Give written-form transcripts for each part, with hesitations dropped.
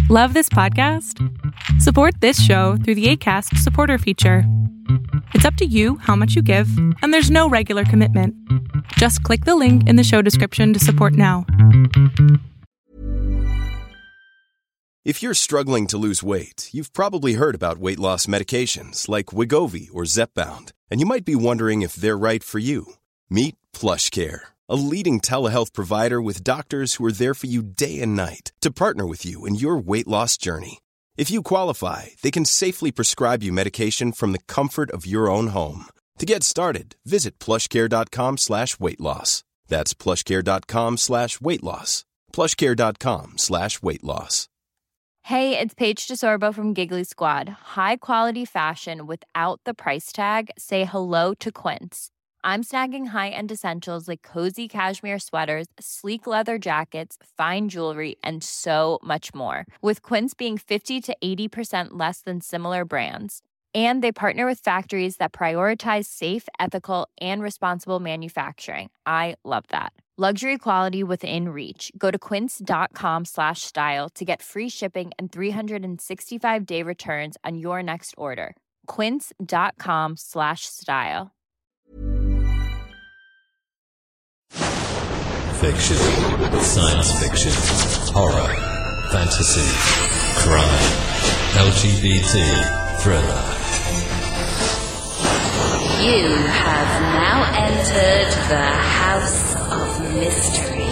Love this podcast? Support this show through the Acast supporter feature. It's up to you how much you give, and there's no regular commitment. Just click the link in the show description to support now. If you're struggling to lose weight, you've probably heard about weight loss medications like Wegovy or Zepbound, and you might be wondering if they're right for you. Meet PlushCare, a leading telehealth provider with doctors who are there for you day and night to partner with you in your weight loss journey. If you qualify, they can safely prescribe you medication from the comfort of your own home. To get started, visit plushcare.com/weightloss. That's plushcare.com/weightloss. plushcare.com/weightloss. Hey, it's Paige DeSorbo from Giggly Squad. High quality fashion without the price tag. Say hello to Quince. I'm snagging high-end essentials like cozy cashmere sweaters, sleek leather jackets, fine jewelry, and so much more. With Quince being 50 to 80% less than similar brands. And they partner with factories that prioritize safe, ethical, and responsible manufacturing. I love that. Luxury quality within reach. Go to quince.com/style to get free shipping and 365-day returns on your next order. Quince.com/style. Fiction, science fiction, horror, fantasy, crime, LGBT, thriller. You have now entered the House of Mystery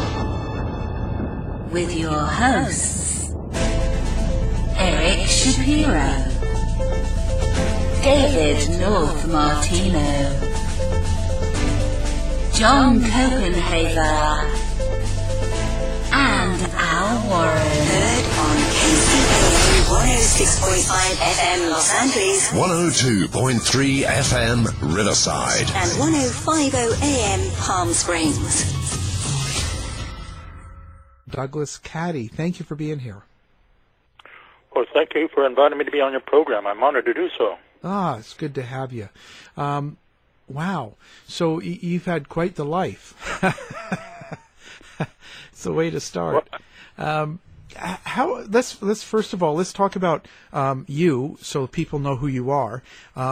with your hosts, Eric Shapiro, David North Martino, John Copenhaver, and Al Warren. Heard on KCAA 106.5 FM Los Angeles, 102.3 FM Riverside, and 105.0 AM Palm Springs. Douglas Caddy, thank you for being here. Well, thank you for inviting me to be on your program. I'm honored to do so. It's good to have you. Wow. So you've had quite the life. It's the way to start. Let's first of all, let's talk about you, so people know who you are.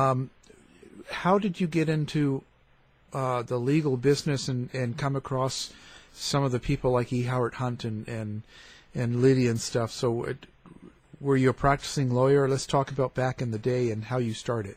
How did you get into the legal business and come across some of the people like E. Howard Hunt and Lydia and stuff? So were you a practicing lawyer? Let's talk about back in the day and how you started.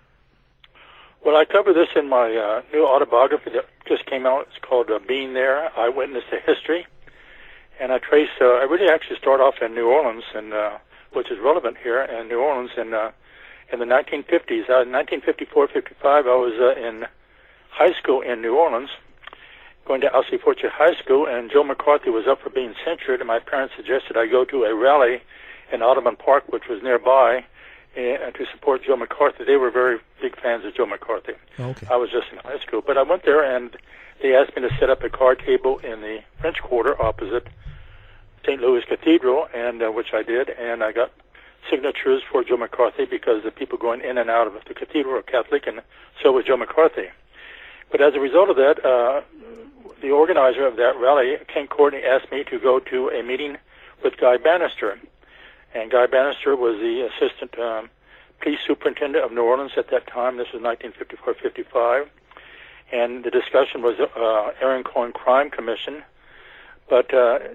Well, I cover this in my new autobiography that just came out. It's called Being There, Eyewitness to History. And I trace, I really actually start off in New Orleans, and which is relevant here in New Orleans in the 1950s. In 1954-55, I was in high school in New Orleans, going to Alcee Fortier High School, and Joe McCarthy was up for being censured, and my parents suggested I go to a rally in Audubon Park, which was nearby, to support Joe McCarthy. They were very big fans of Joe McCarthy. Okay. I was just in high school. But I went there, and they asked me to set up a card table in the French Quarter opposite St. Louis Cathedral, and which I did, and I got signatures for Joe McCarthy because the people going in and out of the cathedral are Catholic, and so was Joe McCarthy. But as a result of that, the organizer of that rally, Ken Courtney, asked me to go to a meeting with Guy Bannister. And Guy Bannister was the assistant police superintendent of New Orleans at that time. This was 1954-55. And the discussion was Aaron Cohen Crime Commission. But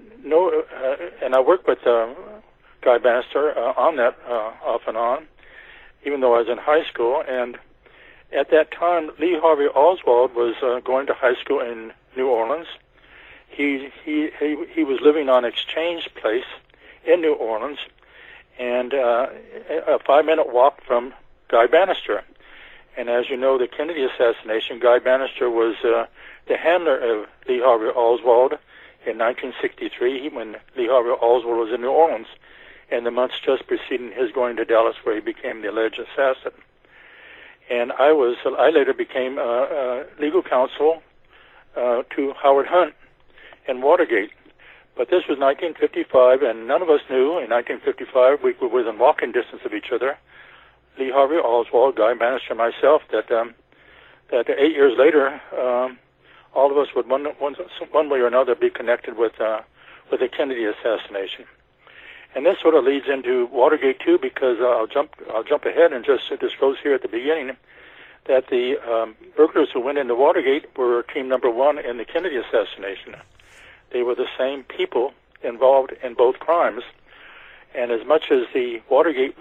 and I worked with Guy Bannister on that off and on, even though I was in high school. And at that time, Lee Harvey Oswald was going to high school in New Orleans. He was living on Exchange Place in New Orleans, and a 5-minute walk from Guy Bannister. And as you know, the Kennedy assassination, Guy Bannister was the handler of Lee Harvey Oswald in 1963 when Lee Harvey Oswald was in New Orleans, in the months just preceding his going to Dallas, where he became the alleged assassin. And I later became legal counsel to Howard Hunt in Watergate. But this was 1955, and none of us knew in 1955, we were within walking distance of each other, Lee Harvey Oswald, Guy Bannister, myself, that 8 years later, all of us would one way or another be connected with the Kennedy assassination. And this sort of leads into Watergate too, because I'll jump ahead and just disclose here at the beginning that the burglars who went into Watergate were team number one in the Kennedy assassination. They were the same people involved in both crimes. And as much as the Watergate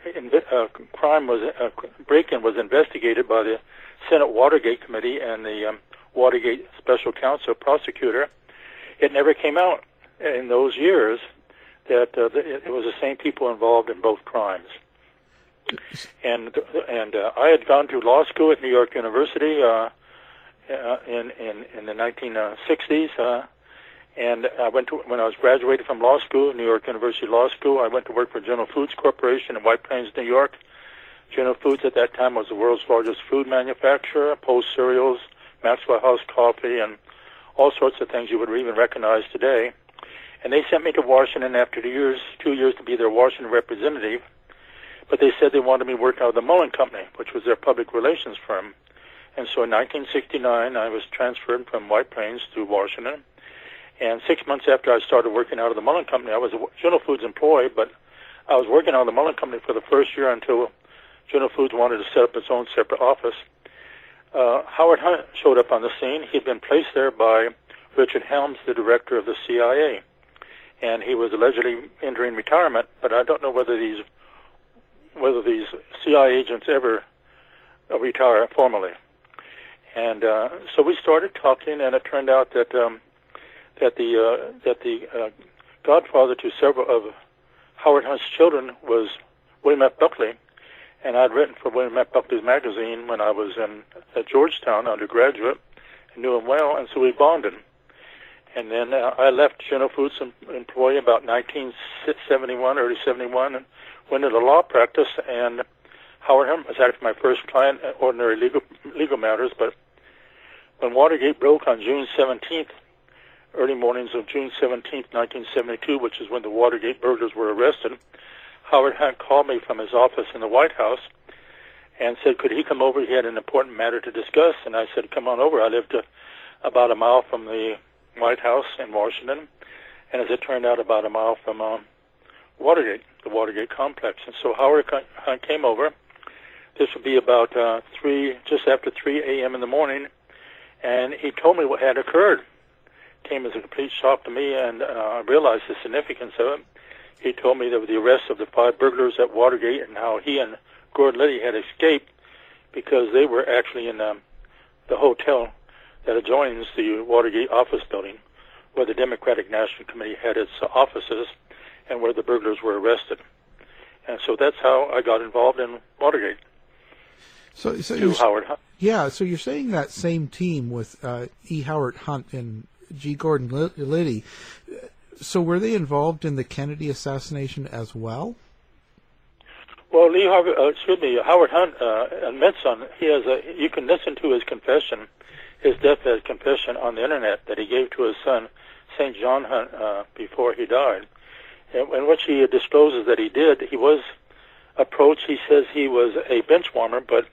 break-in was investigated by the Senate Watergate Committee and the Watergate Special Counsel prosecutor, it never came out in those years that it was the same people involved in both crimes. And I had gone to law school at New York University in the 1960s. And I went to, when I was graduated from law school, New York University Law School, I went to work for General Foods Corporation in White Plains, New York. General Foods at that time was the world's largest food manufacturer, Post Cereals, Maxwell House Coffee, and all sorts of things you would even recognize today. And they sent me to Washington after 2 years to be their Washington representative. But they said they wanted me to work out of the Mullen Company, which was their public relations firm. And so in 1969, I was transferred from White Plains to Washington. And 6 months after I started working out of the Mullen Company, I was a General Foods employee, but I was working out of the Mullen Company for the first year until General Foods wanted to set up its own separate office. Howard Hunt showed up on the scene. He'd been placed there by Richard Helms, the director of the CIA. And he was allegedly entering retirement, but I don't know whether these CIA agents ever retire formally. And so we started talking, and it turned out that the godfather to several of Howard Hunt's children was William F. Buckley, and I'd written for William F. Buckley's magazine when I was at Georgetown undergraduate, and knew him well, and so we bonded. And then I left General Foods employee about 1971, early 71, and went into law practice. And Howard Hunt was actually my first client at ordinary legal matters. But when Watergate broke on June 17th, early mornings of June 17th, 1972, which is when the Watergate burglars were arrested, Howard Hunt called me from his office in the White House and said, could he come over? He had an important matter to discuss. And I said, come on over. I lived about a mile from the White House in Washington, and as it turned out, about a mile from Watergate, the Watergate complex. And so Howard Hunt came over. This would be about just after 3 a.m. in the morning, and he told me what had occurred. It came as a complete shock to me, and I realized the significance of it. He told me that the arrest of the 5 burglars at Watergate and how he and Gordon Liddy had escaped because they were actually in the hotel that adjoins the Watergate office building, where the Democratic National Committee had its offices and where the burglars were arrested. And so that's how I got involved in Watergate. So Howard Hunt. Yeah, so you're saying that same team with E. Howard Hunt and G. Gordon Liddy. So were they involved in the Kennedy assassination as well? Well, Howard Hunt admits you can listen to his confession, his deathbed confession on the internet that he gave to his son, St. John Hunt, before he died, in which he discloses that he was approached. He says he was a bench warmer, but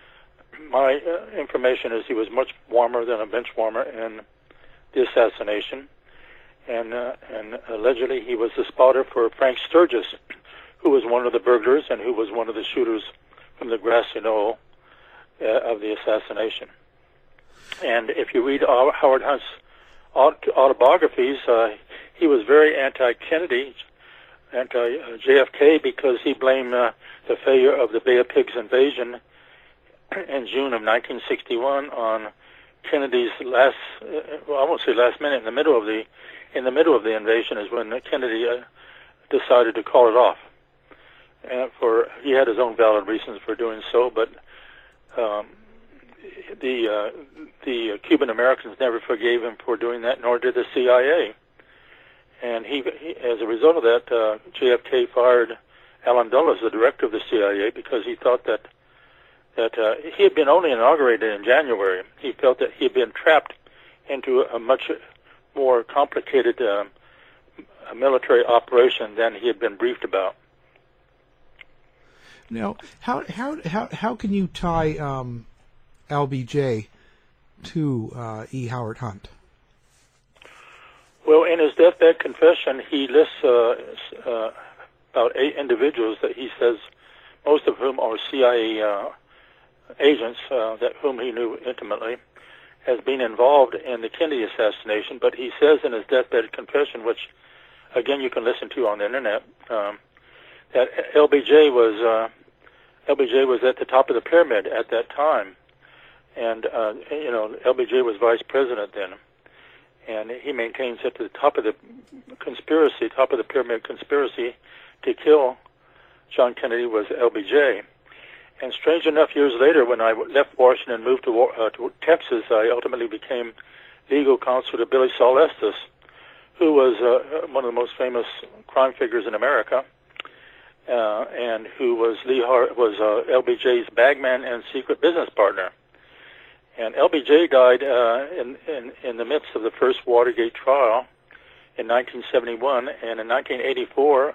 my information is he was much warmer than a bench warmer in the assassination. And allegedly he was the spotter for Frank Sturgis, who was one of the burglars and who was one of the shooters from the grassy knoll of the assassination. And if you read Howard Hunt's autobiographies, he was very anti-Kennedy, anti-JFK, because he blamed the failure of the Bay of Pigs invasion in June of 1961 on Kennedy's I won't say last minute, in the middle of the invasion is when Kennedy decided to call it off. He had his own valid reasons for doing so, but the Cuban Americans never forgave him for doing that, nor did the CIA. And he as a result of that, JFK fired Allen Dulles, the director of the CIA, because he thought that he had been only inaugurated in January. He felt that he had been trapped into a much more complicated military operation than he had been briefed about. Now, how can you tie LBJ to E. Howard Hunt? Well, in his deathbed confession, he lists about 8 individuals that he says, most of whom are CIA agents that whom he knew intimately, has been involved in the Kennedy assassination. But he says in his deathbed confession, which again you can listen to on the internet, that LBJ was at the top of the pyramid at that time, and LBJ was vice president then, and he maintains that the top of the pyramid conspiracy to kill John Kennedy was LBJ. And strange enough, years later, when I left Washington and moved to Texas, I ultimately became legal counsel to Billy Saul Estes, who was one of the most famous crime figures in America, and who was LBJ's bagman and secret business partner. And LBJ died in the midst of the first Watergate trial in 1971, and in 1984,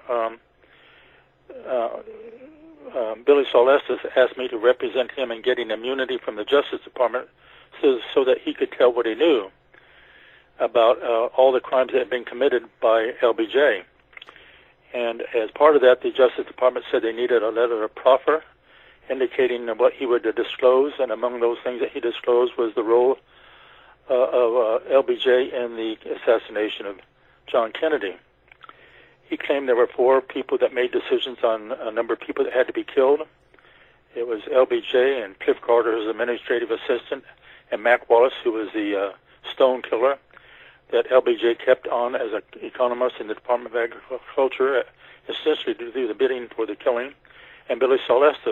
Billy Saul Estes asked me to represent him in getting immunity from the Justice Department so that he could tell what he knew about all the crimes that had been committed by LBJ. And as part of that, the Justice Department said they needed a letter of proffer indicating what he would disclose, and among those things that he disclosed was the role of LBJ in the assassination of John Kennedy. He claimed there were 4 people that made decisions on a number of people that had to be killed. It was LBJ and Cliff Carter, his administrative assistant, and Mac Wallace, who was the stone killer that LBJ kept on as an economist in the Department of Agriculture, essentially to do the bidding for the killing, and Billy Saul Estes.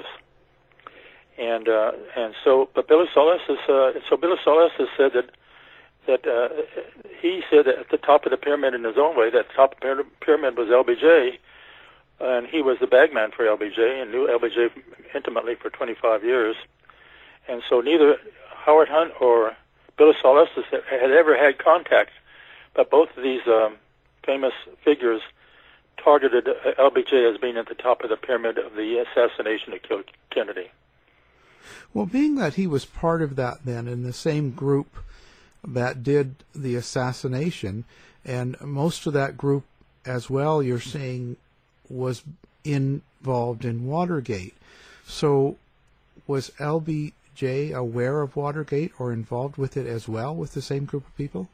But Billy Saul Estes said that he said that at the top of the pyramid in his own way, that the top of the pyramid was LBJ, and he was the bagman for LBJ and knew LBJ intimately for 25 years. And so neither Howard Hunt or Billy Saul Estes had ever had contact, but both of these famous figures targeted LBJ as being at the top of the pyramid of the assassination that killed Kennedy. Well, being that he was part of that then in the same group that did the assassination, and most of that group as well, you're saying, was involved in Watergate. So was LBJ aware of Watergate or involved with it as well with the same group of people?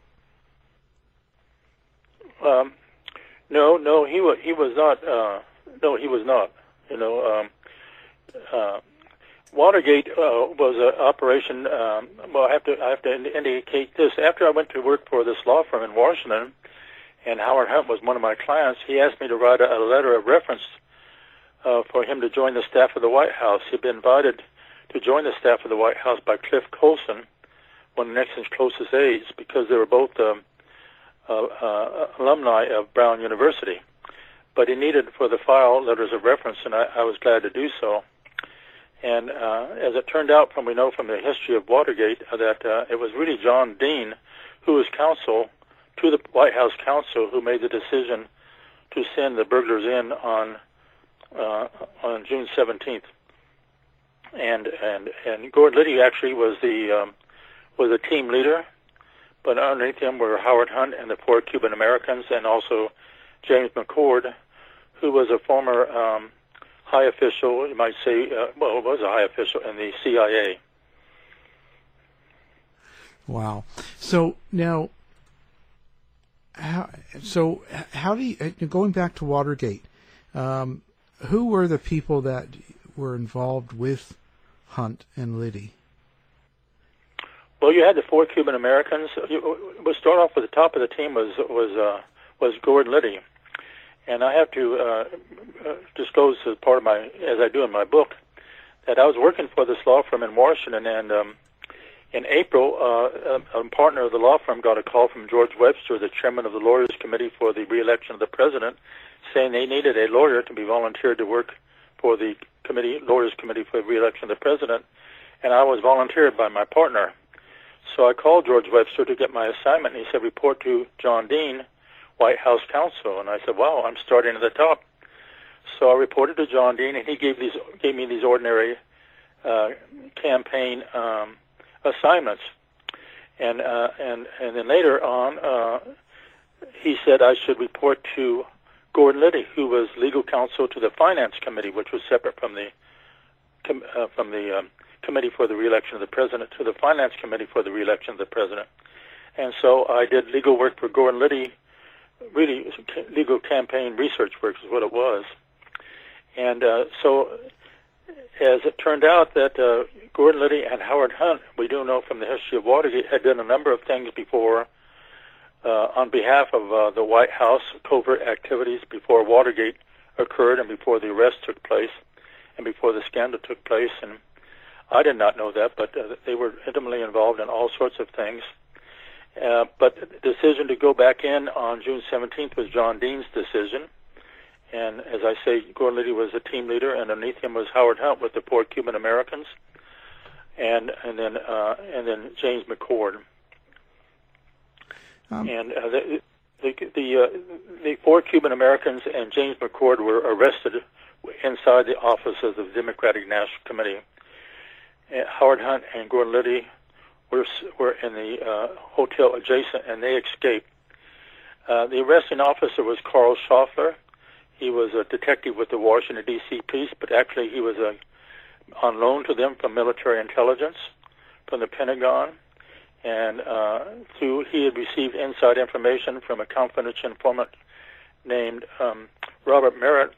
No, he was not. No, he was not. Watergate was an operation. Well, I have to indicate this. After I went to work for this law firm in Washington, and Howard Hunt was one of my clients, he asked me to write a letter of reference for him to join the staff of the White House. He'd been invited to join the staff of the White House by Cliff Colson, one of Nixon's closest aides, because they were both alumni of Brown University. But he needed for the file letters of reference, and I was glad to do so. And as it turned out, we know from the history of Watergate, that it was really John Dean, who was counsel to the White House counsel, who made the decision to send the burglars in on June 17th. And Gordon Liddy actually was a team leader, but underneath him were Howard Hunt and the 4 Cuban Americans, and also James McCord, who was a former high official, you might say, was a high official in the CIA. Wow. So now, how do you, going back to Watergate, who were the people that were involved with Hunt and Liddy? Well, you had the 4 Cuban Americans. We'll start off with the top of the team was Gordon Liddy. And I have to disclose as part of as I do in my book, that I was working for this law firm in Washington, and in April, a partner of the law firm got a call from George Webster, the chairman of the Lawyers Committee for the Re-election of the President, saying they needed a lawyer to be volunteered to work for the Lawyers Committee for the Re-election of the President, and I was volunteered by my partner. So I called George Webster to get my assignment, and he said, report to John Dean, White House counsel. And I said, wow, I'm starting at the top. So I reported to John Dean, and he gave me these ordinary campaign assignments. And then later on, he said I should report to Gordon Liddy, who was legal counsel to the Finance Committee, which was separate from the Committee for the Reelection of the President, to the Finance Committee for the Reelection of the President. And so I did legal work for Gordon Liddy, really legal campaign research work is what it was. And so as it turned out that Gordon Liddy and Howard Hunt, we do know from the history of Watergate, had done a number of things before on behalf of the White House, covert activities before Watergate occurred and before the arrest took place and before the scandal took place. And I did not know that, but they were intimately involved in all sorts of things. But the decision to go back in on June 17th was John Dean's decision. And as I say, Gordon Liddy was a team leader, and underneath him was Howard Hunt with the 4 Cuban Americans, and then James McCord. The 4 Cuban Americans and James McCord were arrested inside the office of the Democratic National Committee. Howard Hunt and Gordon Liddy were in the hotel adjacent, and they escaped. The arresting officer was Carl Schaffler. He was a detective with the Washington, D.C. police, but actually he was on loan to them from military intelligence, from the Pentagon. And he had received inside information from a confidential informant named Robert Merritt,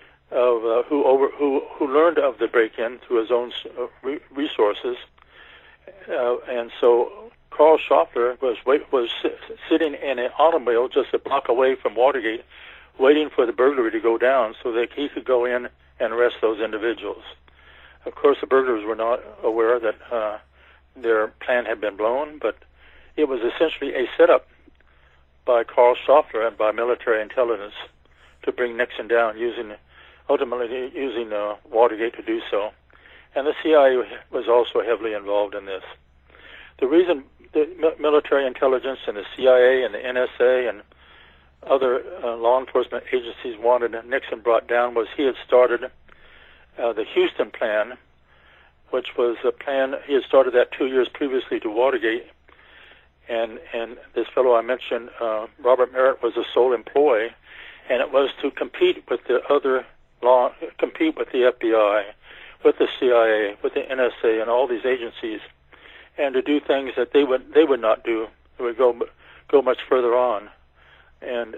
who learned of the break-in through his own resources. And so Carl Schaffler was sitting in an automobile just a block away from Watergate, waiting for the burglary to go down so that he could go in and arrest those individuals. Of course, the burglars were not aware that their plan had been blown, but it was essentially a setup by Carl Schaffler and by military intelligence to bring Nixon down, ultimately using Watergate to do so. And the CIA was also heavily involved in this. The reason the military intelligence and the CIA and the NSA and other law enforcement agencies wanted Nixon brought down was he had started the Houston Plan, which was a plan, he had started that 2 years previously to Watergate, and this fellow I mentioned, Robert Merritt, was the sole employee, and it was to compete with the compete with the FBI, with the CIA, with the NSA, and all these agencies, and to do things that they would not do. They would go much further on. And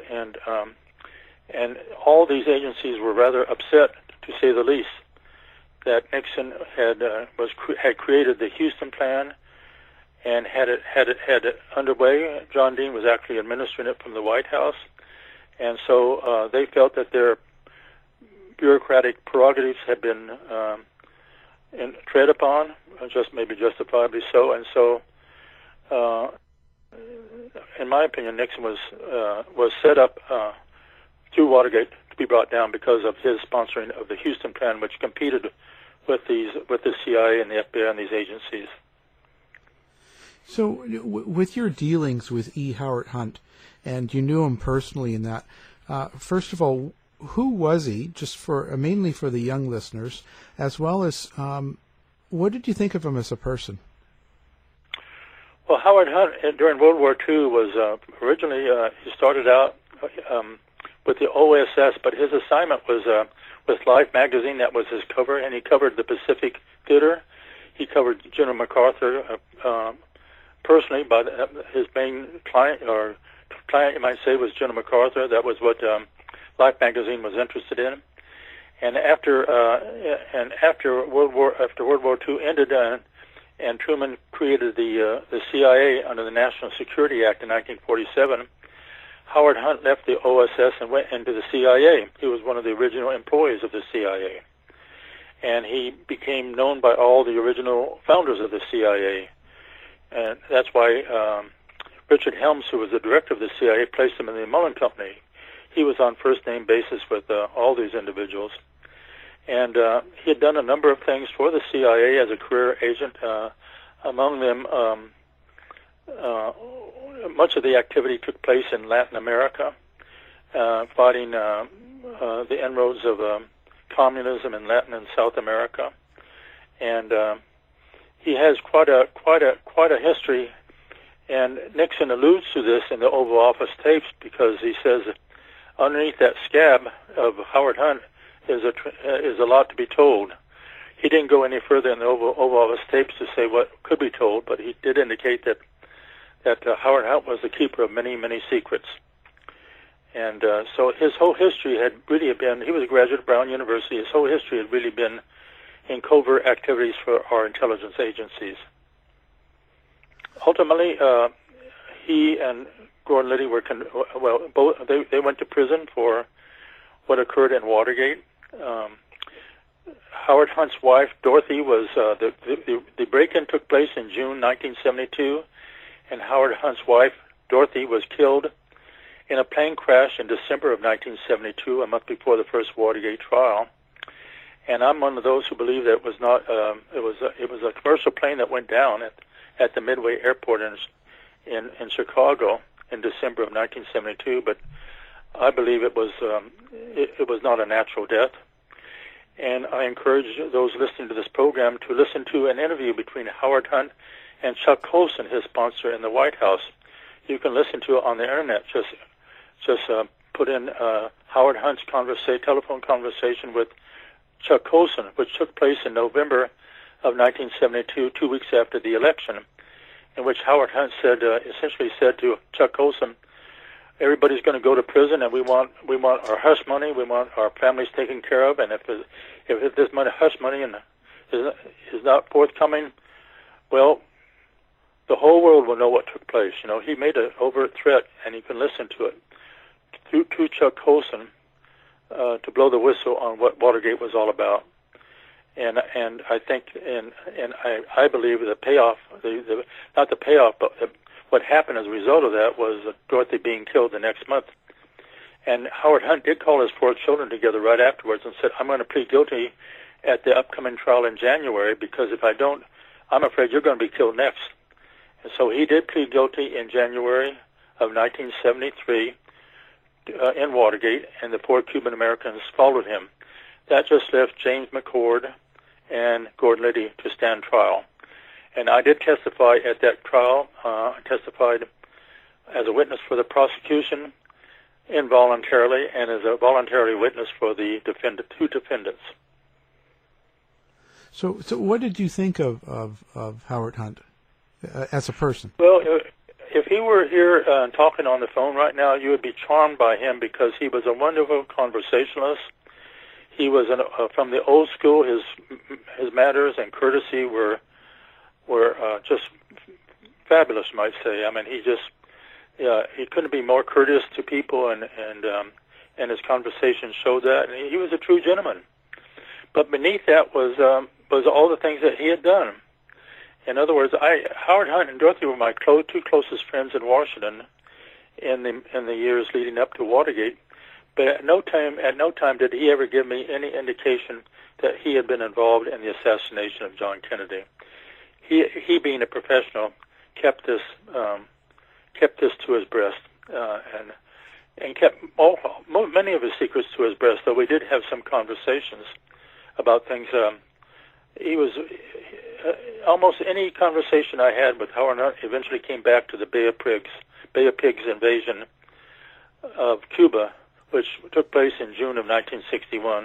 all these agencies were rather upset, to say the least, that Nixon had created the Houston Plan and had it underway. John Dean was actually administering it from the White House, and so they felt that their bureaucratic prerogatives had been tread upon, maybe justifiably so, and so. In my opinion, Nixon was set up through Watergate to be brought down because of his sponsoring of the Houston Plan, which competed with the CIA and the FBI and these agencies. So, with your dealings with E. Howard Hunt, and you knew him personally in that, first of all, who was he? Just mainly for the young listeners, as well as what did you think of him as a person? Well, Howard Hunt, during World War II, was originally, he started out with the OSS, but his assignment was with Life magazine. That was his cover, and he covered the Pacific Theater. He covered General MacArthur personally, but his main client, you might say, was General MacArthur. That was what Life magazine was interested in. And after World War II ended, and Truman created the CIA under the National Security Act in 1947, Howard Hunt left the OSS and went into the CIA. He was one of the original employees of the CIA. And he became known by all the original founders of the CIA. And that's why Richard Helms, who was the director of the CIA, placed him in the Mullen Company. He was on first-name basis with all these individuals. And he had done a number of things for the CIA as a career agent. Among them, much of the activity took place in Latin America, fighting the inroads of communism in Latin and South America. And he has quite a history. And Nixon alludes to this in the Oval Office tapes because he says, underneath that scab of Howard Hunt is a lot to be told. He didn't go any further in the Oval Office tapes to say what could be told, but he did indicate that Howard Hunt was the keeper of many, many secrets. And so his whole history had really been, he was a graduate of Brown University, his whole history had really been in covert activities for our intelligence agencies. Ultimately, he and Gordon Liddy were, they went to prison for what occurred in Watergate. Howard Hunt's wife, Dorothy, was, the break-in took place in June 1972, and Howard Hunt's wife, Dorothy, was killed in a plane crash in December of 1972, a month before the first Watergate trial. And I'm one of those who believe that it was not, it was a commercial plane that went down at the Midway Airport in Chicago in December of 1972, but I believe it was not a natural death. And I encourage those listening to this program to listen to an interview between Howard Hunt and Chuck Colson, his sponsor in the White House. You can listen to it on the internet. Just put in Howard Hunt's telephone conversation with Chuck Colson, which took place in November of 1972, 2 weeks after the election, in which Howard Hunt essentially said to Chuck Colson, everybody's going to go to prison, and we want our hush money. We want our families taken care of. And if this money, hush money, is not forthcoming, well, the whole world will know what took place. You know, he made an overt threat, and you can listen to it to Chuck Colson to blow the whistle on what Watergate was all about. And I think and I believe the payoff, not the payoff, but what happened as a result of that was Dorothy being killed the next month. And Howard Hunt did call his 4 children together right afterwards and said, I'm going to plead guilty at the upcoming trial in January, because if I don't, I'm afraid you're going to be killed next. And so he did plead guilty in January of 1973 in Watergate, and the 4 Cuban Americans followed him. That just left James McCord and Gordon Liddy to stand trial. And I did testify at that trial. I testified as a witness for the prosecution involuntarily and as a voluntary witness for the 2 defendants. So what did you think of Howard Hunt as a person? Well, if he were here talking on the phone right now, you would be charmed by him, because he was a wonderful conversationalist. He was from the old school. His manners and courtesy were just fabulous, you might say. I mean, he couldn't be more courteous to people, and his conversation showed that. And he was a true gentleman. But beneath that was all the things that he had done. In other words, Howard Hunt and Dorothy were my 2 closest friends in Washington in the years leading up to Watergate. But at no time did he ever give me any indication that he had been involved in the assassination of John Kennedy. He being a professional, kept this to his breast, and kept many of his secrets to his breast. Though we did have some conversations about things. He was almost any conversation I had with Howard Hunt eventually came back to the Bay of Pigs invasion of Cuba, which took place in June of 1961,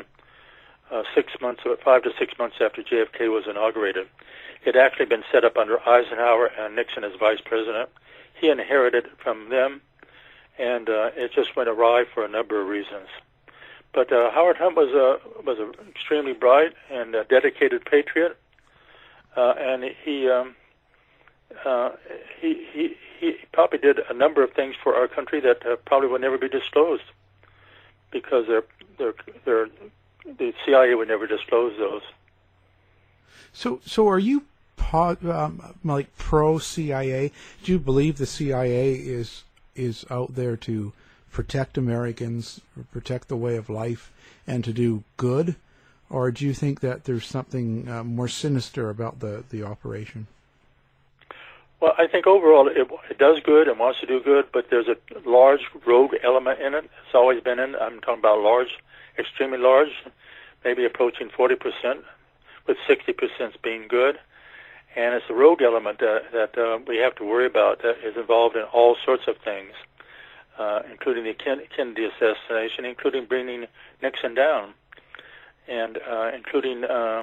5 to 6 months after JFK was inaugurated. It had actually been set up under Eisenhower and Nixon as vice president. He inherited it from them, and it just went awry for a number of reasons. But Howard Hunt was an extremely bright and dedicated patriot, and he probably did a number of things for our country that probably would never be disclosed, because the CIA would never disclose those. So are you like pro CIA? Do you believe the CIA is out there to protect Americans, protect the way of life, and to do good? Or do you think that there's something more sinister about the operation? Well, I think overall it does good and wants to do good, but there's a large rogue element in it. It's always been in. I'm talking about large, extremely large, maybe approaching 40%, with 60% being good. And it's the rogue element that we have to worry about, that is involved in all sorts of things. including the Kennedy assassination, including bringing Nixon down, and including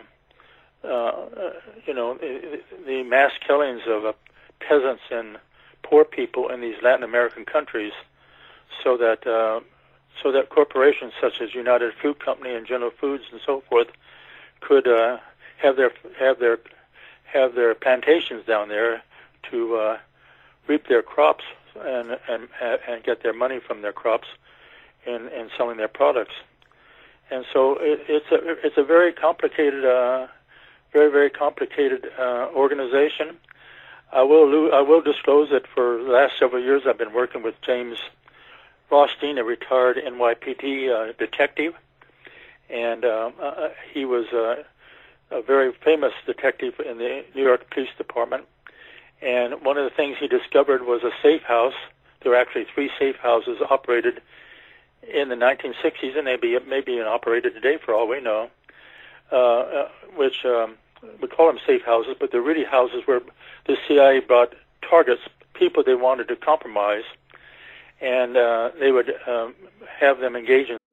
the mass killings of peasants and poor people in these Latin American countries, so that corporations such as United Fruit Company and General Foods and so forth could have their plantations down there to reap their crops and get their money from their crops in selling their products. And so it's a very complicated, very complicated organization. I will disclose that for the last several years I've been working with James Rothstein, a retired NYPD detective, and he was a very famous detective in the New York Police Department. And one of the things he discovered was a safe house. There were actually 3 safe houses operated in the 1960s, and maybe operated today for all we know, which we call them safe houses, but they're really houses where the CIA brought targets, people they wanted to compromise, and they would have them engage in.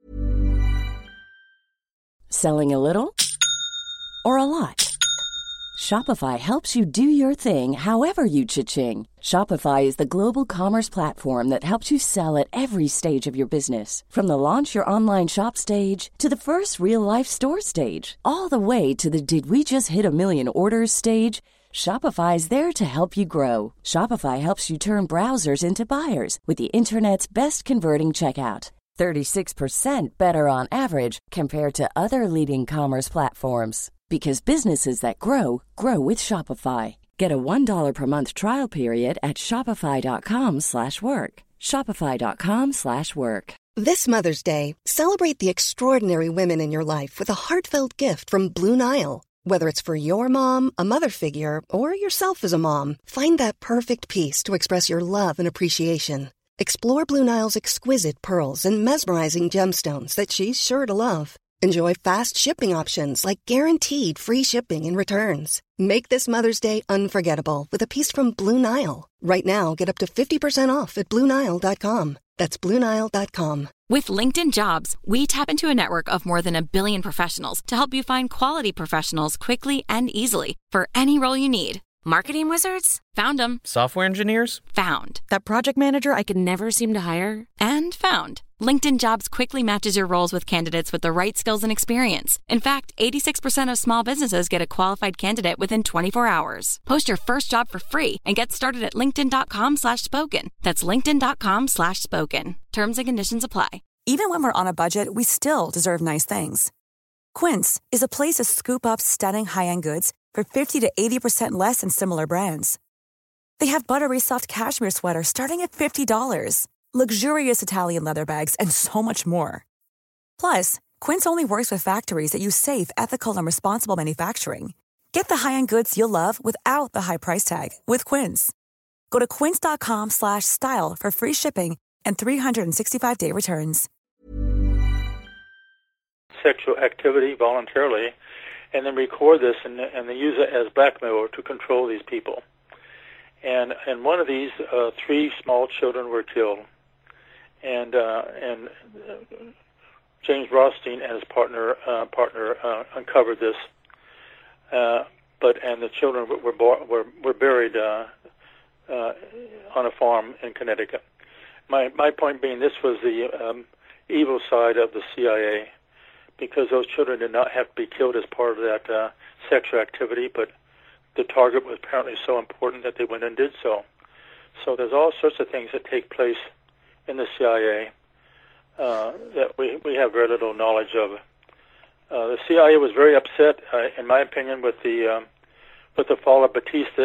Selling a little or a lot? Shopify helps you do your thing however you cha-ching. Shopify is the global commerce platform that helps you sell at every stage of your business. From the launch your online shop stage to the first real-life store stage, all the way to the did we just hit a million orders stage. Shopify is there to help you grow. Shopify helps you turn browsers into buyers with the internet's best converting checkout. 36% better on average compared to other leading commerce platforms. Because businesses that grow, grow with Shopify. Get a $1 per month trial period at shopify.com/work. Shopify.com/work. This Mother's Day, celebrate the extraordinary women in your life with a heartfelt gift from Blue Nile. Whether it's for your mom, a mother figure, or yourself as a mom, find that perfect piece to express your love and appreciation. Explore Blue Nile's exquisite pearls and mesmerizing gemstones that she's sure to love. Enjoy fast shipping options like guaranteed free shipping and returns. Make this Mother's Day unforgettable with a piece from Blue Nile. Right now, get up to 50% off at BlueNile.com. That's BlueNile.com. With LinkedIn Jobs, we tap into a network of more than 1 billion professionals to help you find quality professionals quickly and easily for any role you need. Marketing wizards? Found them. Software engineers? Found. That project manager I could never seem to hire? And found. LinkedIn Jobs quickly matches your roles with candidates with the right skills and experience. In fact, 86% of small businesses get a qualified candidate within 24 hours. Post your first job for free and get started at linkedin.com/spoken. That's linkedin.com/spoken. Terms and conditions apply. Even when we're on a budget, we still deserve nice things. Quince is a place to scoop up stunning high-end goods for 50 to 80% less than similar brands. They have buttery soft cashmere sweaters starting at $50, luxurious Italian leather bags, and so much more. Plus, Quince only works with factories that use safe, ethical, and responsible manufacturing. Get the high-end goods you'll love without the high price tag with Quince. Go to quince.com/style for free shipping and 365-day returns. Sexual activity voluntarily, and then record this and they use it as blackmail to control these people. And one of these, 3 small children were killed, and James Rothstein and his partner uncovered this, and the children were buried on a farm in Connecticut. My point being, this was the evil side of the CIA, because those children did not have to be killed as part of that sexual activity, but the target was apparently so important that they went and did so. So there's all sorts of things that take place in the CIA that we have very little knowledge of. The CIA was very upset, in my opinion, with the fall of Batista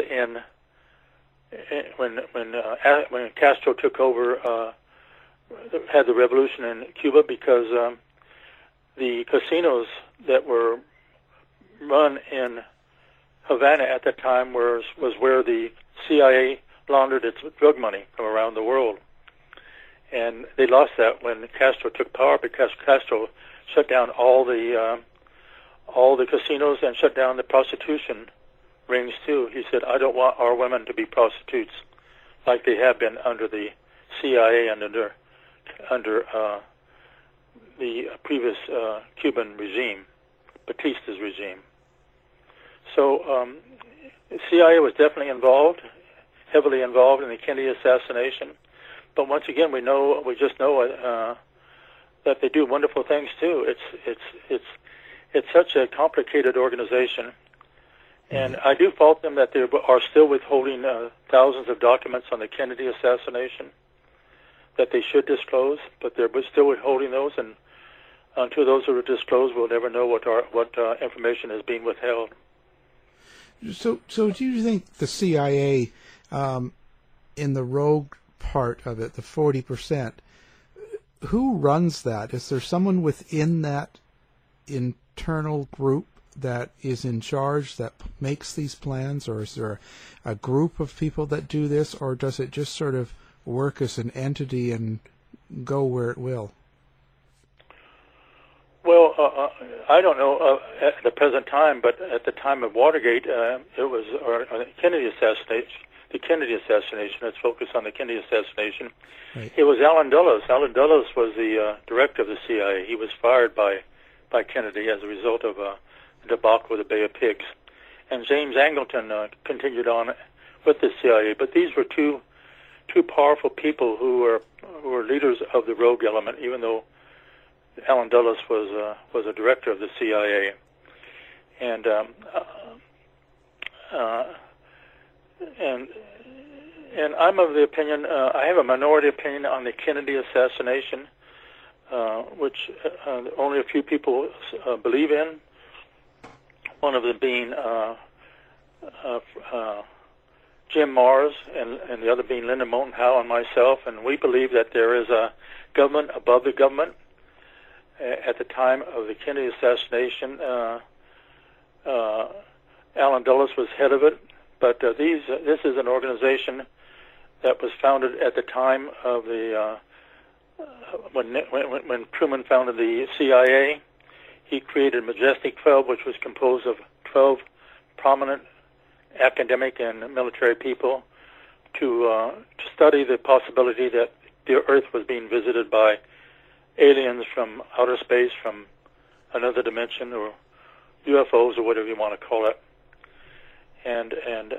when Castro took over, had the revolution in Cuba, because the casinos that were run in Havana at that time was where the CIA laundered its drug money from around the world. And they lost that when Castro took power, because Castro shut down all the casinos and shut down the prostitution rings too. He said, "I don't want our women to be prostitutes like they have been under the CIA and under under the previous Cuban regime, Batista's regime. So the CIA was definitely involved, heavily involved in the Kennedy assassination. But once again, we just know that they do wonderful things too. It's such a complicated organization, and I do fault them that they are still withholding thousands of documents on the Kennedy assassination that they should disclose, but they're still withholding those, and until those are disclosed, we'll never know what information is being withheld. So do you think the CIA, in the rogue part of it, the 40%, who runs that? Is there someone within that internal group that is in charge, that makes these plans, or is there a group of people that do this, or does it just sort of work as an entity and go where it will? Well, I don't know at the present time, but at the time of Watergate, it was Kennedy assassination. The Kennedy assassination. Let's focus on the Kennedy assassination. Right. It was Allen Dulles. Allen Dulles was the director of the CIA. He was fired by Kennedy as a result of the debacle with the Bay of Pigs, and James Angleton continued on with the CIA. But these were two powerful people who were leaders of the rogue element, even though Allen Dulles was a director of the CIA, and I'm of the opinion. I have a minority opinion on the Kennedy assassination, which only a few people believe in. One of them being Jim Marrs, and the other being Lyndon Moulton Howe and myself, and we believe that there is a government above the government. At the time of the Kennedy assassination, Allen Dulles was head of it, but this is an organization that was founded at the time of the when Truman founded the CIA. He created Majestic 12, which was composed of 12 prominent academic and military people to study the possibility that the Earth was being visited by aliens from outer space, from another dimension, or UFOs, or whatever you want to call it. And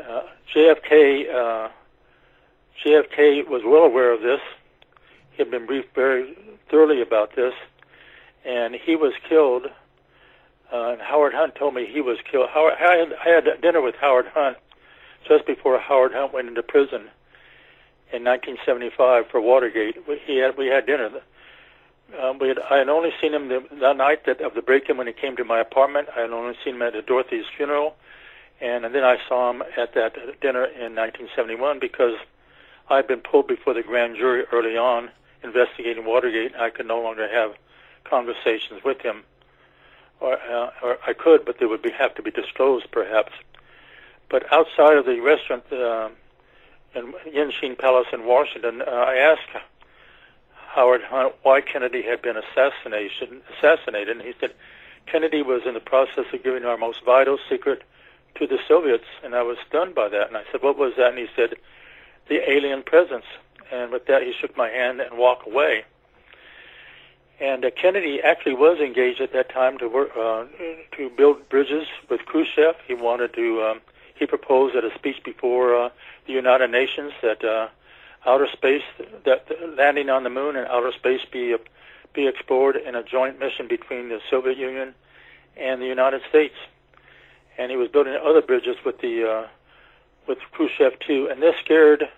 JFK was well aware of this. He had been briefed very thoroughly about this, and he was killed. And Howard Hunt told me he was killed. I had dinner with Howard Hunt just before Howard Hunt went into prison in 1975 for Watergate. We had dinner. I had only seen him the night of the break-in when he came to my apartment. I had only seen him at Dorothy's funeral, and then I saw him at that dinner in 1971 because I had been pulled before the grand jury early on investigating Watergate. I could no longer have conversations with him, or I could, but they would have to be disclosed, perhaps. But outside of the restaurant in Yinxin Palace in Washington, I asked Howard Hunt why Kennedy had been assassinated, and he said Kennedy was in the process of giving our most vital secret to the Soviets, and I was stunned by that. And I said, what was that? And he said, the alien presence. And with that, he shook my hand and walked away. And Kennedy actually was engaged at that time to work to build bridges with Khrushchev. He wanted to. He proposed at a speech before the United Nations that outer space, that landing on the moon and outer space be explored in a joint mission between the Soviet Union and the United States. And he was building other bridges with with Khrushchev too. And this scared.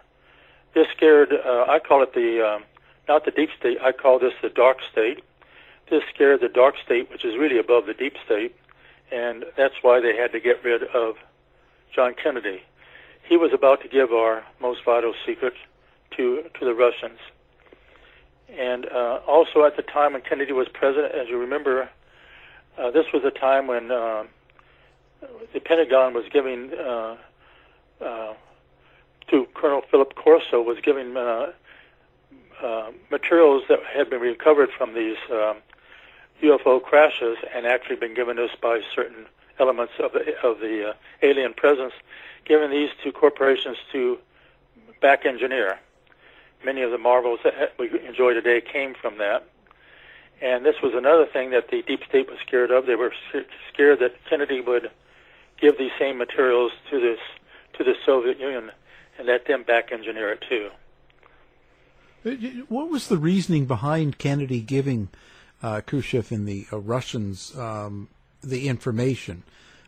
I call it not the deep state. I call this the dark state. This scared the dark state, which is really above the deep state, and that's why they had to get rid of John Kennedy. He was about to give our most vital secret to the Russians. And also at the time when Kennedy was president, as you remember, this was a time when the Pentagon was giving to Colonel Philip Corso was giving materials that had been recovered from these UFO crashes and actually been given us by certain elements of the alien presence, giving these two corporations to back engineer. many of the marvels that we enjoy today came from that. And this was another thing that the deep state was scared of. They were scared that Kennedy would give these same materials to the Soviet Union and let them back engineer it too. What was the reasoning behind Kennedy giving Khrushchev and the Russians the information?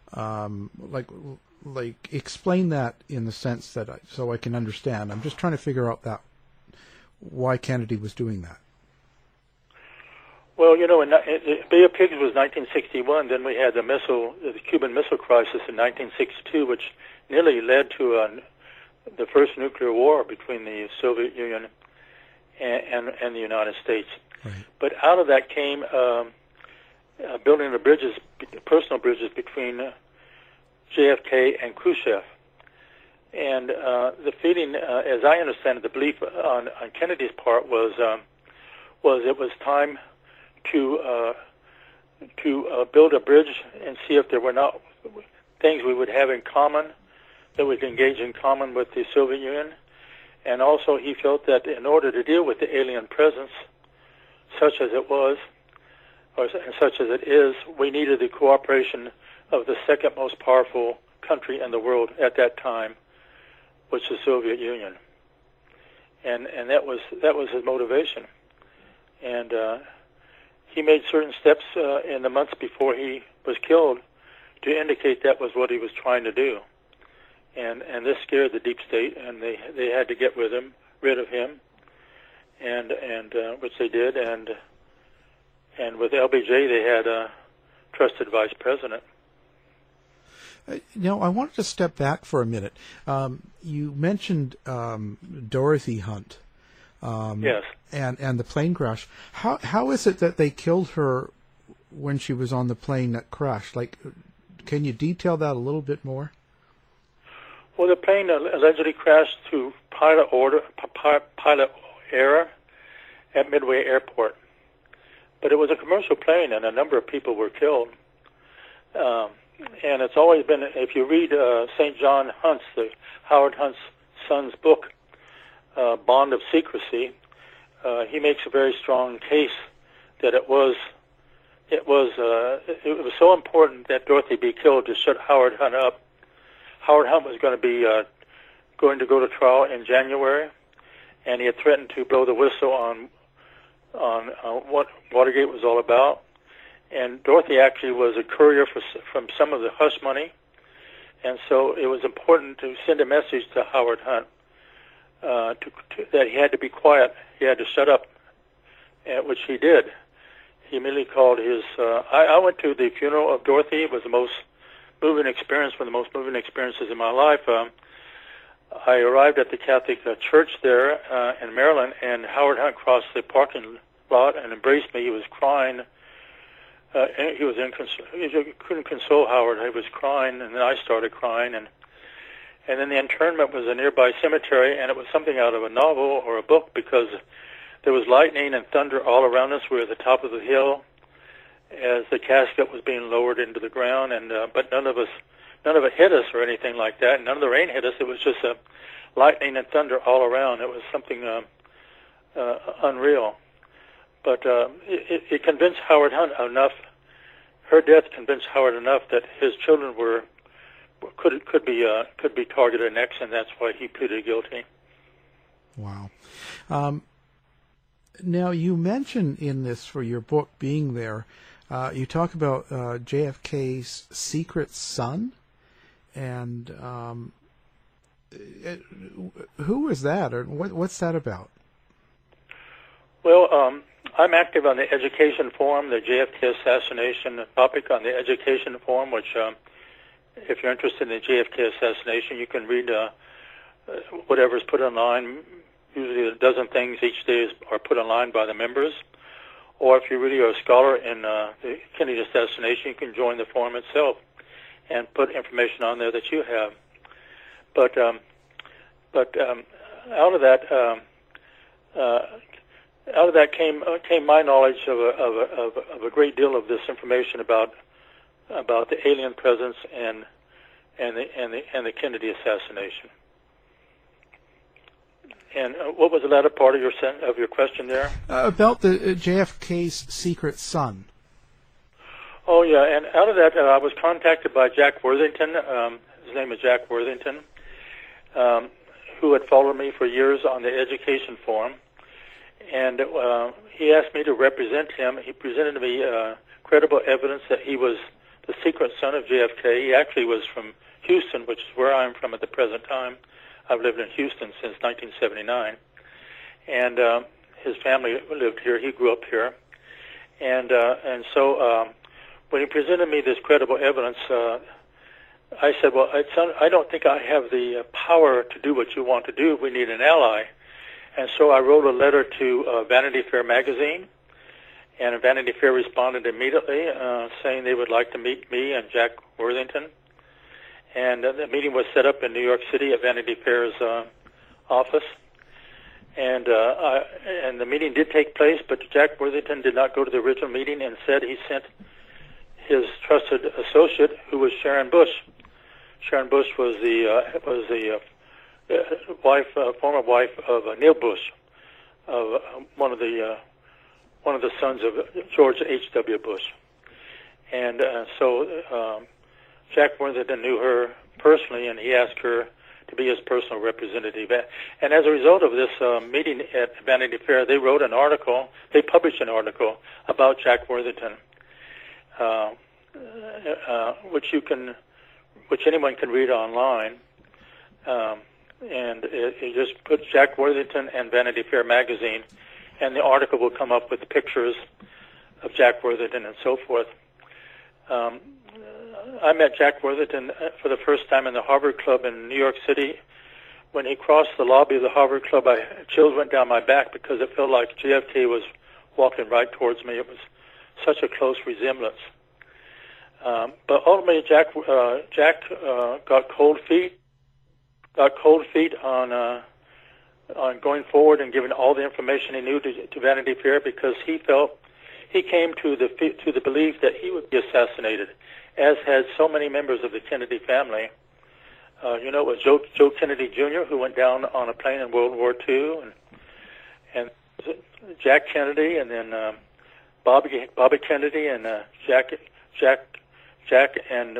Like explain that in the sense that so I can understand. I'm just trying to figure out why Kennedy was doing that. Well, Bay of Pigs was 1961. Then we had the Cuban Missile Crisis in 1962, which nearly led to the first nuclear war between the Soviet Union and the United States. Right. But out of that came building the personal bridges between JFK and Khrushchev. And the feeling, as I understand it, the belief on Kennedy's part was it was time to build a bridge and see if there were not things we would have in common, that we could engage in common with the Soviet Union. And also he felt that in order to deal with the alien presence, such as it was, or such as it is, we needed the cooperation of the second most powerful country in the world at that time, which is the Soviet Union. And that was his motivation. And he made certain steps in the months before he was killed to indicate that was what he was trying to do. And this scared the deep state, and they had to get rid of him, and which they did, and with LBJ they had a trusted vice president. I wanted to step back for a minute. You mentioned Dorothy Hunt. Yes. And the plane crash. How is it that they killed her when she was on the plane that crashed? Like, can you detail that a little bit more? Well, the plane allegedly crashed through pilot error at Midway Airport. But it was a commercial plane, and a number of people were killed. And it's always been, if you read St. John Hunt's, Howard Hunt's son's book, Bond of Secrecy, he makes a very strong case that it was so important that Dorothy be killed to shut Howard Hunt up. Howard Hunt was going to go to trial in January, and he had threatened to blow the whistle on what Watergate was all about. And Dorothy actually was a courier from some of the hush money, and so it was important to send a message to Howard Hunt that he had to be quiet, he had to shut up, which he did. He immediately called his. I went to the funeral of Dorothy. It was the most moving experience, one of the most moving experiences in my life. I arrived at the Catholic church there in Maryland, and Howard Hunt crossed the parking lot and embraced me. He was crying. He couldn't console Howard. He was crying, and then I started crying, and then the interment was a nearby cemetery, and it was something out of a novel or a book, because there was lightning and thunder all around us. We were at the top of the hill as the casket was being lowered into the ground, and but none of it hit us or anything like that. None of the rain hit us. It was just lightning and thunder all around. It was something unreal. But it convinced Howard Hunt enough. Her death convinced Howard enough that his children could be targeted next, and that's why he pleaded guilty. Wow. Now you mention in this, for your book being there, you talk about JFK's secret son, and who is that, or what's that about? Well, I'm active on the Education Forum, the JFK assassination topic on the Education Forum, which, if you're interested in the JFK assassination, you can read whatever's put online. Usually a dozen things each day are put online by the members. Or if you really are a scholar in the Kennedy assassination, you can join the forum itself and put information on there that you have. But out of that came my knowledge of a great deal of this information about the alien presence and the Kennedy assassination. And what was the latter part of your question there? About the JFK's secret son. Oh, yeah, and out of that, I was contacted by Jack Worthington. His name is Jack Worthington, who had followed me for years on the Education Forum. And he asked me to represent him. He presented to me credible evidence that he was the secret son of JFK. He actually was from Houston, which is where I'm from at the present time. I've lived in Houston since 1979. And his family lived here. He grew up here. And so when he presented me this credible evidence, I said, well, I don't think I have the power to do what you want to do. We need an ally. And so I wrote a letter to Vanity Fair magazine, and Vanity Fair responded immediately saying they would like to meet me and Jack Worthington. And the meeting was set up in New York City at Vanity Fair's office. And the meeting did take place, but Jack Worthington did not go to the original meeting. Instead, he sent his trusted associate, who was Sharon Bush. Sharon Bush was the former wife of Neil Bush, of one of the sons of George H.W. Bush. And so Jack Worthington knew her personally, and he asked her to be his personal representative. And as a result of this meeting at Vanity Fair, they wrote an article, they published an article about Jack Worthington, which anyone can read online. And it just put Jack Worthington and Vanity Fair magazine, and the article will come up with pictures of Jack Worthington and so forth. I met Jack Worthington for the first time in the Harvard Club in New York City. When he crossed the lobby of the Harvard Club, chills went down my back because it felt like JFK was walking right towards me. It was such a close resemblance. But ultimately, Jack got cold feet. Got cold feet on going forward and giving all the information he knew to Vanity Fair, because he felt he came to the belief that he would be assassinated, as had so many members of the Kennedy family. It was Joe Kennedy Jr., who went down on a plane in World War II, and Jack Kennedy, and then Bobby Kennedy, and Jack and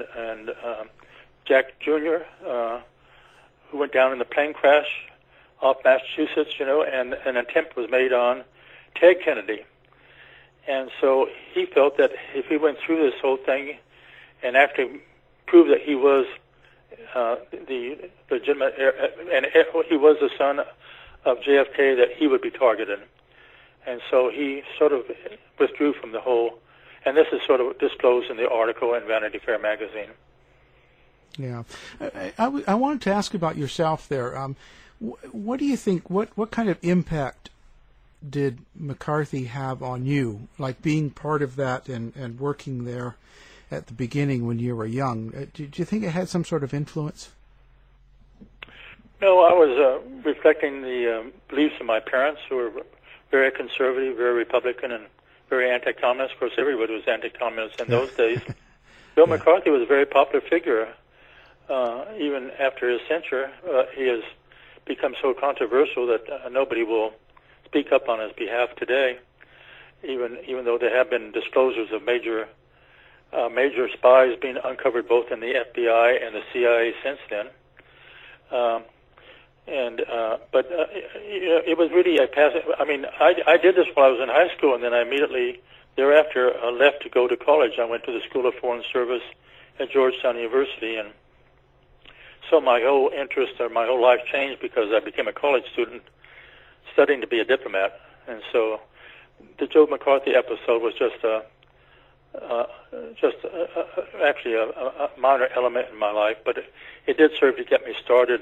Jack Jr., who went down in the plane crash off Massachusetts, and an attempt was made on Ted Kennedy. And so he felt that if he went through this whole thing and actually proved that he was the legitimate heir, and he was the son of JFK, that he would be targeted. And so he sort of withdrew from the whole, and this is sort of disclosed in the article in Vanity Fair magazine. Yeah. I wanted to ask about yourself there. What do you think, what kind of impact did McCarthy have on you, like being part of that and working there at the beginning when you were young? Do you think it had some sort of influence? No, I was reflecting the beliefs of my parents, who were very conservative, very Republican, and very anti-communist. Of course, everybody was anti-communist in those days. Bill McCarthy was a very popular figure. Even after his censure, he has become so controversial that nobody will speak up on his behalf today, even though there have been disclosures of major spies being uncovered both in the FBI and the CIA since then. It was really a passive. I mean, I did this while I was in high school, and then I immediately thereafter left to go to college. I went to the School of Foreign Service at Georgetown University, and so my whole interest or my whole life changed because I became a college student studying to be a diplomat. And so the Joe McCarthy episode was actually a minor element in my life, but it did serve to get me started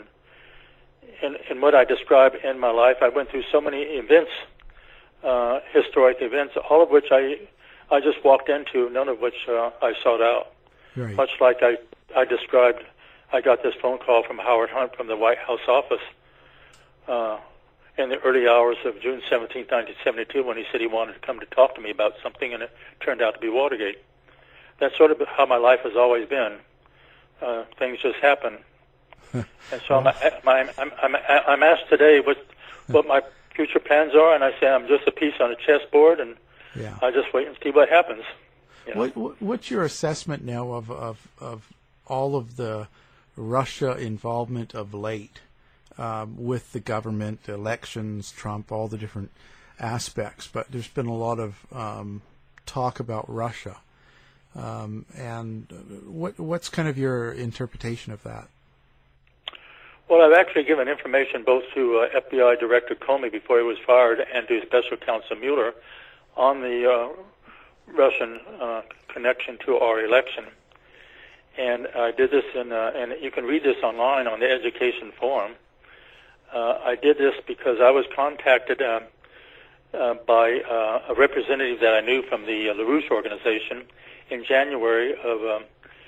in what I describe in my life. I went through so many events, historic events, all of which I just walked into, none of which I sought out. Right. Much like I described, I got this phone call from Howard Hunt from the White House office in the early hours of June 17, 1972, when he said he wanted to come to talk to me about something, and it turned out to be Watergate. That's sort of how my life has always been. Things just happen. And so I'm asked today what my future plans are, and I say I'm just a piece on a chessboard, and I just wait and see what happens. You know? What's your assessment now of all of the Russia involvement of late with the government, the elections, Trump, all the different aspects? But there's been a lot of talk about Russia. And what's kind of your interpretation of that? Well, I've actually given information both to FBI Director Comey before he was fired and to Special Counsel Mueller on the Russian connection to our election. And I did this and you can read this online on the Education Forum. I did this because I was contacted by a representative that I knew from the LaRouche organization in January of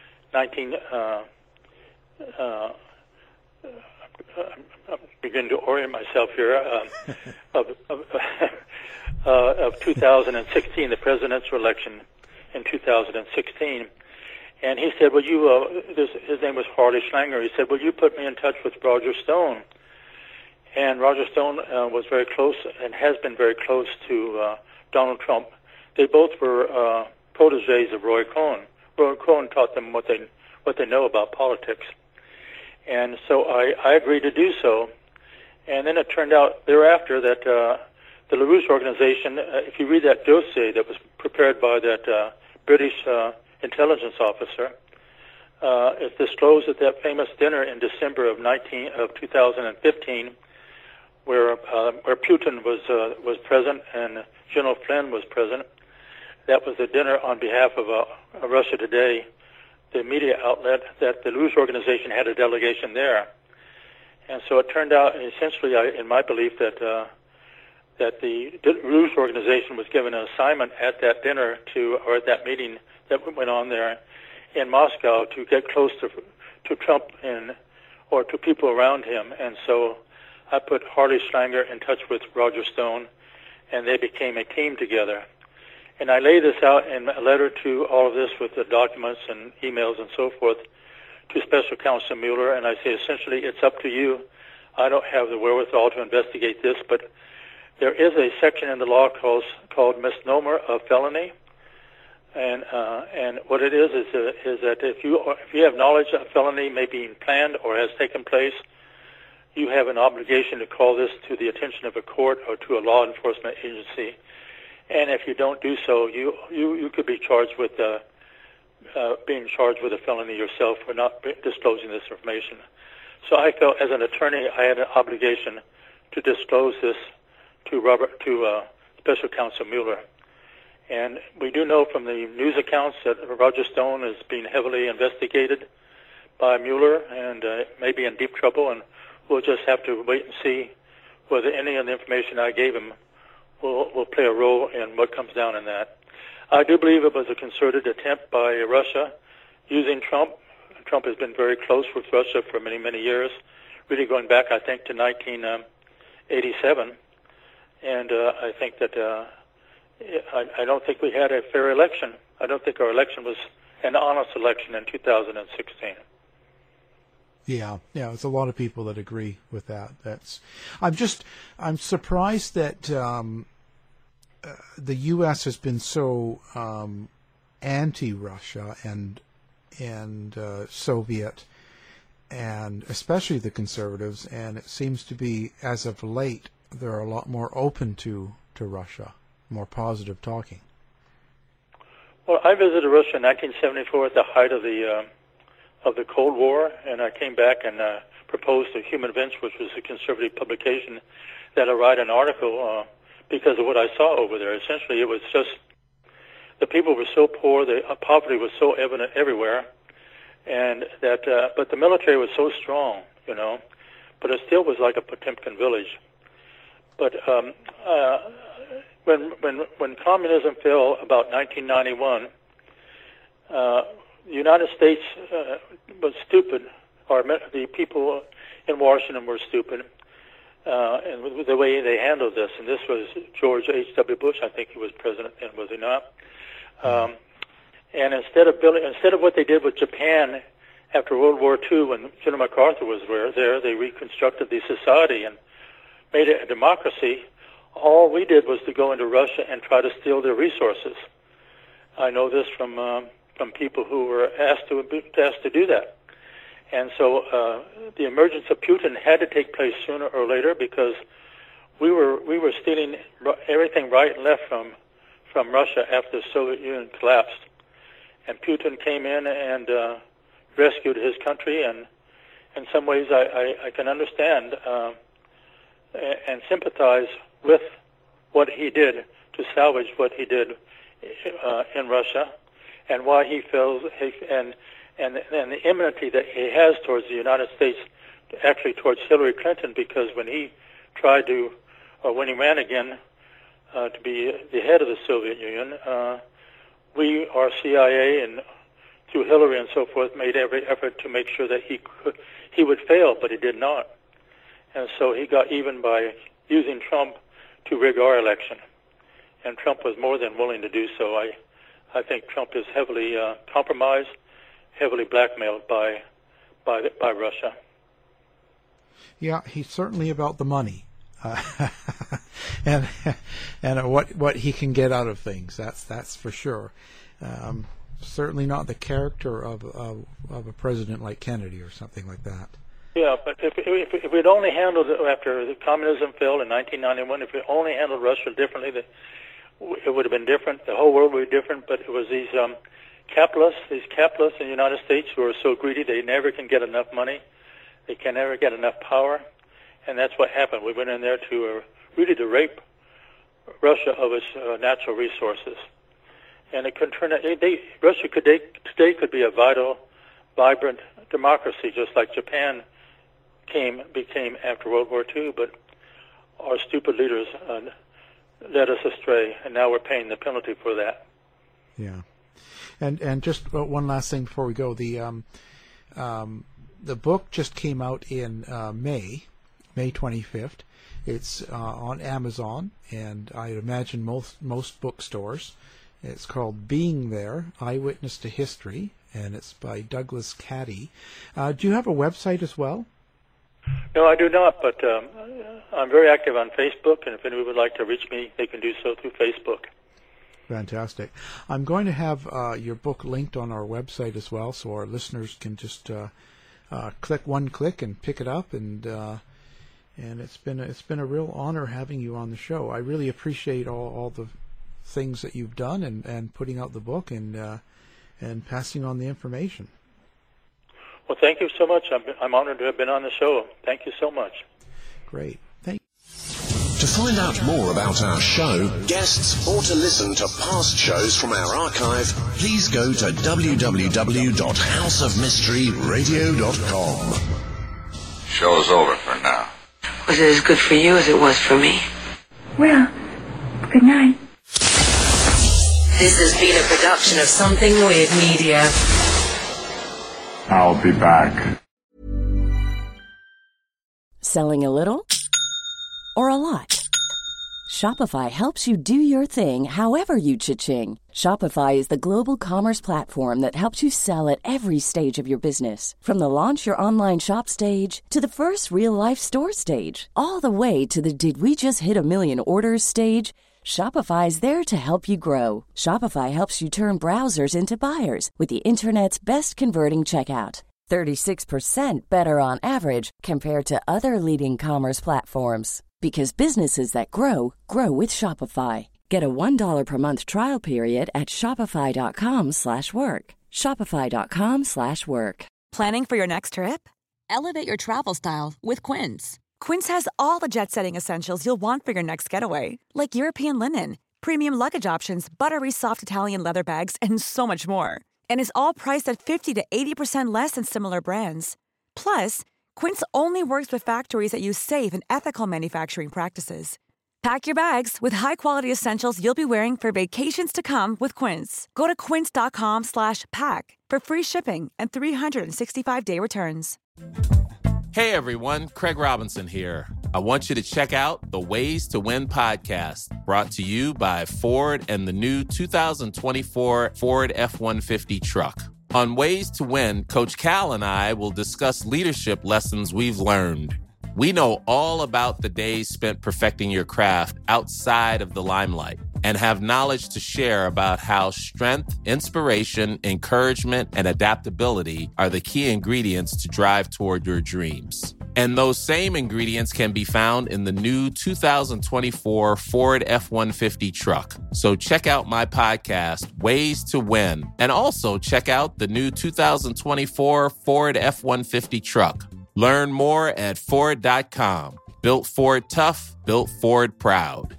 I'm beginning to orient myself here, of 2016, the presidential election in 2016. And he said, his name was Harley Schlanger. He said, will you put me in touch with Roger Stone? And Roger Stone was very close and has been very close to Donald Trump. They both were proteges of Roy Cohn. Roy Cohn taught them what they know about politics. And so I agreed to do so. And then it turned out thereafter that the LaRouche organization, if you read that dossier that was prepared by that British intelligence officer, it disclosed at that famous dinner in December of 2015, where Putin was present and General Flynn was present. That was a dinner on behalf of Russia Today, the media outlet, that the LaRouche organization had a delegation there. And so it turned out, essentially, in my belief, that the LaRouche organization was given an assignment at that dinner or at that meeting that went on there in Moscow to get close to Trump or to people around him. And so I put Harley Schlanger in touch with Roger Stone, and they became a team together. And I lay this out in a letter to all of this with the documents and emails and so forth to Special Counsel Mueller, and I say essentially it's up to you. I don't have the wherewithal to investigate this, but there is a section in the law called misnomer of felony, and what it is that if you have knowledge that a felony may be planned or has taken place, you have an obligation to call this to the attention of a court or to a law enforcement agency. And if you don't do so, you could be charged with being charged with a felony yourself for not disclosing this information. So I felt, as an attorney, I had an obligation to disclose this to Special Counsel Mueller. And we do know from the news accounts that Roger Stone is being heavily investigated by Mueller and may be in deep trouble. And we'll just have to wait and see whether any of the information I gave him will play a role in what comes down in that. I do believe it was a concerted attempt by Russia using Trump. Trump has been very close with Russia for many, many years, really going back, I think, to 1987. And I think that I don't think we had a fair election. I don't think our election was an honest election in 2016. Yeah, there's a lot of people that agree with that. I'm surprised that the U.S. has been so anti-Russia and Soviet, and especially the conservatives. And it seems to be, as of late, they're a lot more open to Russia, more positive talking. Well, I visited Russia in 1974 at the height of the Cold War, and I came back and proposed to Human Events, which was a conservative publication, that I write an article because of what I saw over there. Essentially, it was just the people were so poor, the poverty was so evident everywhere, and that but the military was so strong, but it still was like a Potemkin village. But when communism fell about 1991, the United States was stupid, or the people in Washington were stupid, and the way they handled this. And this was George H.W. Bush, I think he was president, and was he not? And instead of what they did with Japan after World War II, when General MacArthur was there, they reconstructed the society and made it a democracy. All we did was to go into Russia and try to steal their resources. I know this from people who were asked to do that. And so the emergence of Putin had to take place sooner or later, because we were stealing everything right and left from Russia after the Soviet Union collapsed. And Putin came in and rescued his country, and in some ways I can understand and sympathize with what he did to salvage what he did in Russia, and why he feels and the enmity that he has towards the United States, actually towards Hillary Clinton, because when he tried to, when he ran again to be the head of the Soviet Union, our CIA and through Hillary and so forth made every effort to make sure that he would fail, but he did not. And so he got even by using Trump to rig our election. And Trump was more than willing to do so. I think Trump is heavily compromised, heavily blackmailed by Russia. Yeah, he's certainly about the money, and what he can get out of things. That's for sure. Certainly not the character of a president like Kennedy or something like that. Yeah, but if we'd only handled it after the communism failed in 1991, if we only handled Russia differently, it would have been different. The whole world would be different. But it was these capitalists in the United States who are so greedy they never can get enough money, they can never get enough power, and that's what happened. We went in there to really to rape Russia of its natural resources, and it could turn. Russia today could be a vital, vibrant democracy, just like Japan became after World War II. But our stupid leaders led us astray, and now we're paying the penalty for that. Yeah, and just one last thing before we go. The book just came out in May 25th. It's on Amazon, and I imagine most bookstores. It's called Being There: Eyewitness to History, and it's by Douglas Caddy. Do you have a website as well? No, I do not, but I'm very active on Facebook, and if anyone would like to reach me, they can do so through Facebook. Fantastic. I'm going to have your book linked on our website as well, so our listeners can just click and pick it up, and it's been a real honor having you on the show. I really appreciate all the things that you've done and putting out the book and passing on the information. Well, thank you so much. I'm honored to have been on the show. Thank you so much. Great. Thank you. To find out more about our show, guests, or to listen to past shows from our archive, please go to www.houseofmysteryradio.com. Show's over for now. Was it as good for you as it was for me? Well, good night. This has been a production of Something Weird Media. I'll be back. Selling a little or a lot? Shopify helps you do your thing however you cha-ching. Shopify is the global commerce platform that helps you sell at every stage of your business. From the launch your online shop stage to the first real-life store stage, all the way to the did we just hit a million orders stage. Shopify's there to help you grow. Shopify helps you turn browsers into buyers with the internet's best converting checkout. 36% better on average compared to other leading commerce platforms. Because businesses that grow, grow with Shopify. Get a $1 per month trial period at shopify.com/work. Shopify.com/work. Planning for your next trip? Elevate your travel style with Quince. Quince has all the jet-setting essentials you'll want for your next getaway, like European linen, premium luggage options, buttery soft Italian leather bags, and so much more. And is all priced at 50 to 80% less than similar brands. Plus, Quince only works with factories that use safe and ethical manufacturing practices. Pack your bags with high-quality essentials you'll be wearing for vacations to come with Quince. Go to quince.com/pack for free shipping and 365-day returns. Hey everyone, Craig Robinson here. I want you to check out the Ways to Win podcast, brought to you by Ford and the new 2024 Ford F-150 truck. On Ways to Win, Coach Cal and I will discuss leadership lessons we've learned. We know all about the days spent perfecting your craft outside of the limelight and have knowledge to share about how strength, inspiration, encouragement, and adaptability are the key ingredients to drive toward your dreams. And those same ingredients can be found in the new 2024 Ford F-150 truck. So check out my podcast, Ways to Win, and also check out the new 2024 Ford F-150 truck. Learn more at Ford.com. Built Ford tough, built Ford proud.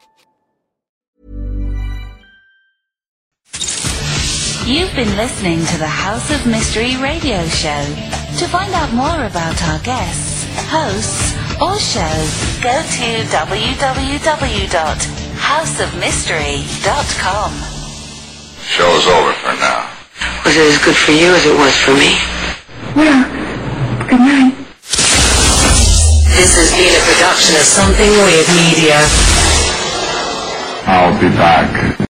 You've been listening to the House of Mystery radio show. To find out more about our guests, hosts, or shows, go to www.houseofmystery.com. Show's over for now. Was it as good for you as it was for me? Well, good night. This has been a production of Something Weird Media. I'll be back.